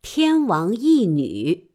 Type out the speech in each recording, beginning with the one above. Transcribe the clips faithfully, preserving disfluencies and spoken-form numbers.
天王一女。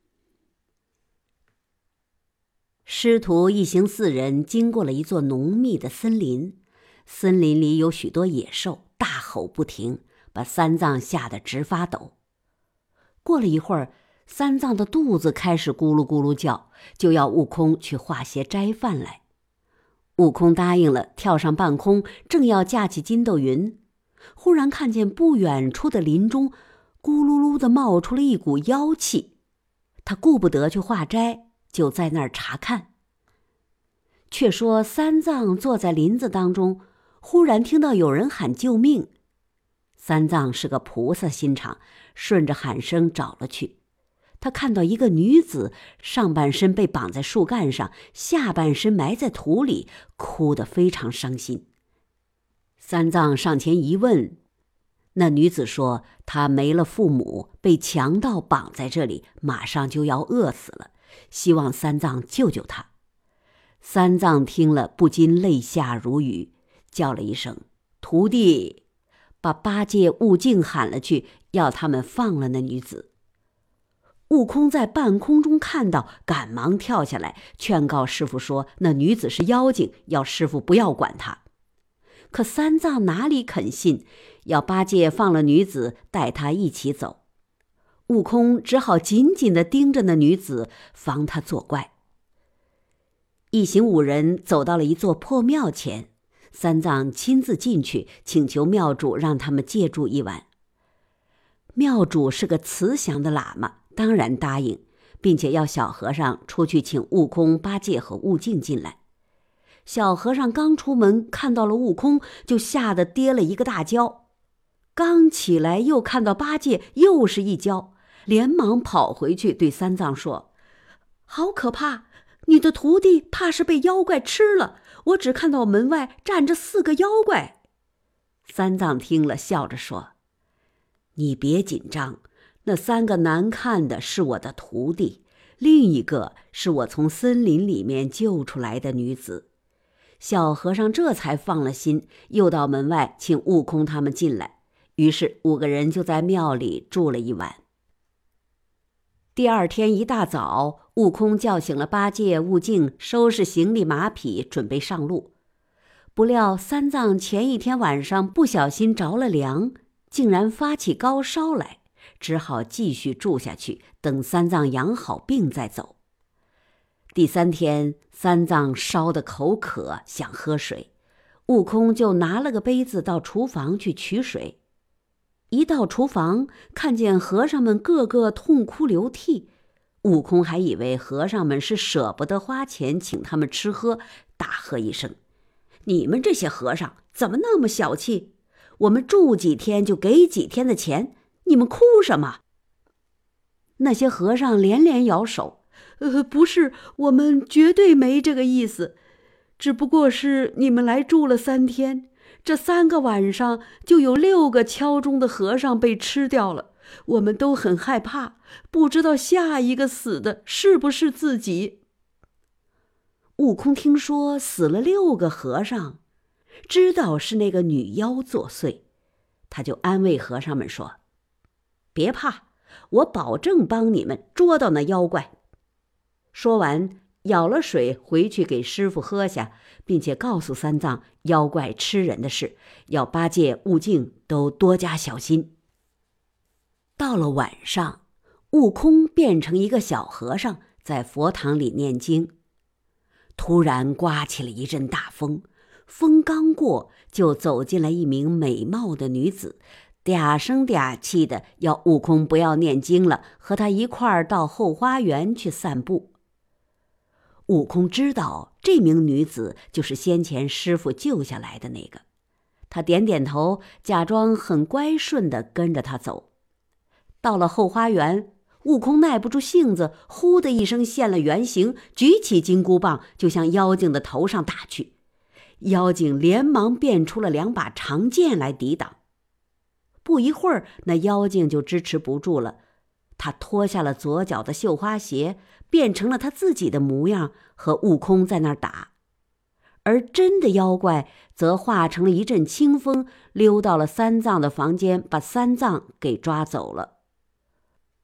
师徒一行四人经过了一座浓密的森林，森林里有许多野兽，大吼不停，把三藏吓得直发抖。过了一会儿，三藏的肚子开始咕噜咕噜叫，就要悟空去化邪摘饭来。悟空答应了，跳上半空，正要架起筋斗云，忽然看见不远处的林中咕噜噜地冒出了一股妖气，他顾不得去化斋，就在那儿查看。却说三藏坐在林子当中，忽然听到有人喊救命。三藏是个菩萨心肠，顺着喊声找了去。他看到一个女子，上半身被绑在树干上，下半身埋在土里，哭得非常伤心。三藏上前一问，那女子说她没了父母，被强盗绑在这里，马上就要饿死了，希望三藏救救她。三藏听了不禁泪下如雨，叫了一声徒弟，把八戒、悟净喊了去，要他们放了那女子。悟空在半空中看到，赶忙跳下来劝告师父说那女子是妖精，要师父不要管她。可三藏哪里肯信，要八戒放了女子，带她一起走。悟空只好紧紧地盯着那女子，防她作怪。一行五人走到了一座破庙前，三藏亲自进去，请求庙主让他们借住一晚。庙主是个慈祥的喇嘛，当然答应，并且要小和尚出去请悟空、八戒和悟净进来。小和尚刚出门，看到了悟空，就吓得跌了一个大跤。刚起来，又看到八戒，又是一跤，连忙跑回去对三藏说：“好可怕！你的徒弟怕是被妖怪吃了，我只看到门外站着四个妖怪。”三藏听了，笑着说：“你别紧张，那三个难看的是我的徒弟，另一个是我从森林里面救出来的女子。”小和尚这才放了心，又到门外请悟空他们进来，于是五个人就在庙里住了一晚。第二天一大早，悟空叫醒了八戒、悟净，收拾行李马匹，准备上路。不料三藏前一天晚上不小心着了凉，竟然发起高烧来，只好继续住下去，等三藏养好病再走。第三天，三藏烧得口渴，想喝水，悟空就拿了个杯子到厨房去取水。一到厨房，看见和尚们个个痛哭流涕，悟空还以为和尚们是舍不得花钱请他们吃喝，大喝一声：“你们这些和尚怎么那么小气？我们住几天就给几天的钱，你们哭什么？”那些和尚连连摇手：“呃，不是，我们绝对没这个意思，只不过是你们来住了三天，这三个晚上就有六个敲钟的和尚被吃掉了，我们都很害怕，不知道下一个死的是不是自己。”悟空听说死了六个和尚，知道是那个女妖作祟，他就安慰和尚们说：“别怕，我保证帮你们捉到那妖怪。”说完，舀了水回去给师父喝下，并且告诉三藏妖怪吃人的事，要八戒、悟净都多加小心。到了晚上，悟空变成一个小和尚，在佛堂里念经。突然刮起了一阵大风，风刚过，就走进来一名美貌的女子，嗲声嗲气的要悟空不要念经了，和他一块儿到后花园去散步。悟空知道这名女子就是先前师父救下来的那个，他点点头，假装很乖顺地跟着他走。到了后花园，悟空耐不住性子，呼的一声现了原形，举起金箍棒就向妖精的头上打去。妖精连忙变出了两把长剑来抵挡。不一会儿，那妖精就支持不住了，他脱下了左脚的绣花鞋，变成了他自己的模样，和悟空在那儿打。而真的妖怪则化成了一阵清风，溜到了三藏的房间，把三藏给抓走了。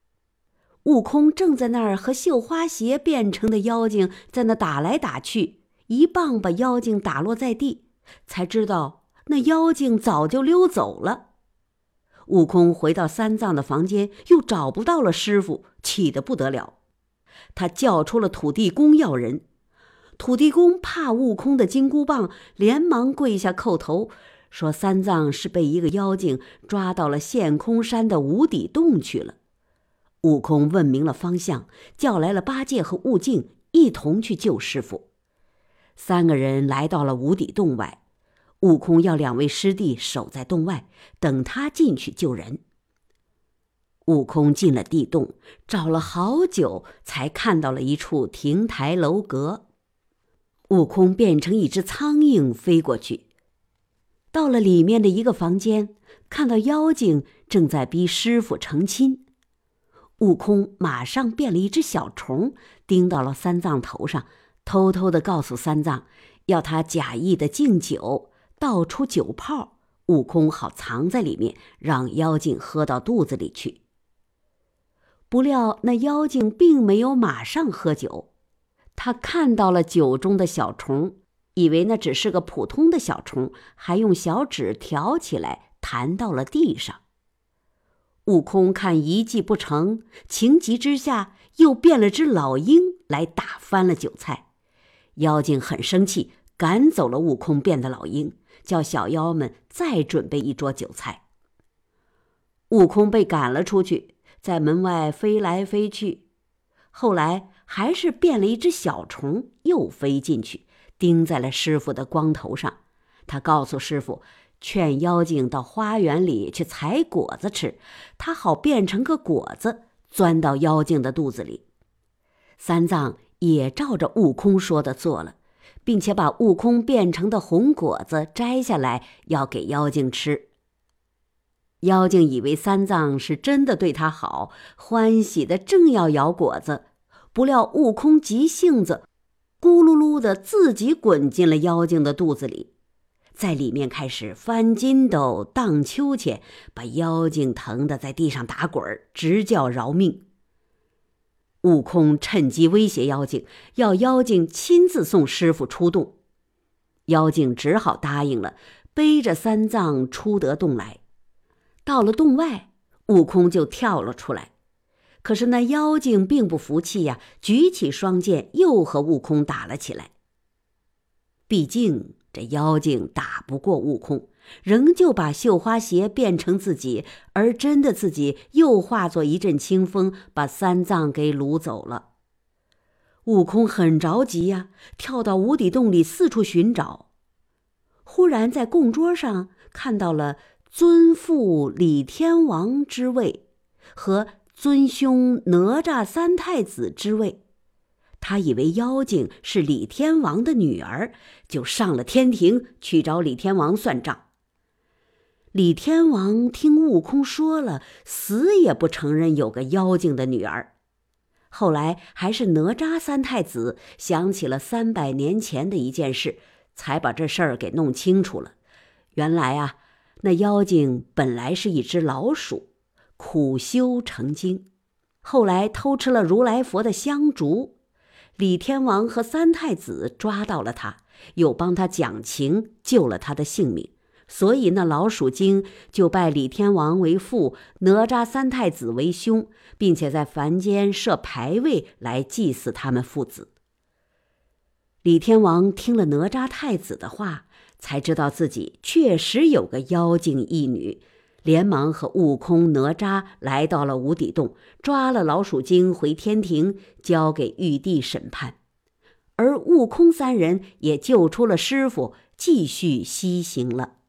悟空正在那儿和绣花鞋变成的妖精在那打来打去，一棒把妖精打落在地，才知道那妖精早就溜走了。悟空回到三藏的房间，又找不到了师傅，气得不得了。他叫出了土地公要人，土地公怕悟空的金箍棒，连忙跪下叩头，说三藏是被一个妖精抓到了陷空山的无底洞去了。悟空问明了方向，叫来了八戒和悟净，一同去救师傅。三个人来到了无底洞外，悟空要两位师弟守在洞外，等他进去救人。悟空进了地洞，找了好久，才看到了一处亭台楼阁。悟空变成一只苍蝇飞过去，到了里面的一个房间，看到妖精正在逼师傅成亲。悟空马上变了一只小虫，叮到了三藏头上，偷偷地告诉三藏，要他假意的敬酒，倒出酒泡，悟空好藏在里面，让妖精喝到肚子里去。不料那妖精并没有马上喝酒，他看到了酒中的小虫，以为那只是个普通的小虫，还用小指挑起来弹到了地上。悟空看一计不成，情急之下又变了只老鹰来打翻了酒菜。妖精很生气，赶走了悟空变的老鹰，叫小妖们再准备一桌酒菜。悟空被赶了出去，在门外飞来飞去，后来还是变了一只小虫，又飞进去，钉在了师傅的光头上。他告诉师傅，劝妖精到花园里去采果子吃，他好变成个果子，钻到妖精的肚子里。三藏也照着悟空说的做了，并且把悟空变成的红果子摘下来，要给妖精吃。妖精以为三藏是真的对他好，欢喜的正要咬果子，不料悟空急性子，咕噜噜的自己滚进了妖精的肚子里，在里面开始翻筋斗、荡秋千，把妖精疼得在地上打滚，直叫饶命。悟空趁机威胁妖精，要妖精亲自送师傅出洞。妖精只好答应了，背着三藏出得洞来。到了洞外，悟空就跳了出来，可是那妖精并不服气呀，举起双剑又和悟空打了起来。毕竟这妖精打不过悟空，仍旧把绣花鞋变成自己，而真的自己又化作一阵清风，把三藏给掳走了。悟空很着急呀，跳到无底洞里四处寻找。忽然在供桌上看到了尊父李天王之位和尊兄哪吒三太子之位，他以为妖精是李天王的女儿，就上了天庭去找李天王算账。李天王听悟空说了，死也不承认有个妖精的女儿。后来还是哪吒三太子想起了三百年前的一件事，才把这事儿给弄清楚了。原来啊，那妖精本来是一只老鼠，苦修成精，后来偷吃了如来佛的香烛。李天王和三太子抓到了他，又帮他讲情，救了他的性命，所以那老鼠精就拜李天王为父，哪吒三太子为兄，并且在凡间设牌位来祭祀他们父子。李天王听了哪吒太子的话，才知道自己确实有个妖精一女，连忙和悟空、哪吒来到了无底洞，抓了老鼠精回天庭，交给玉帝审判。而悟空三人也救出了师傅，继续西行了。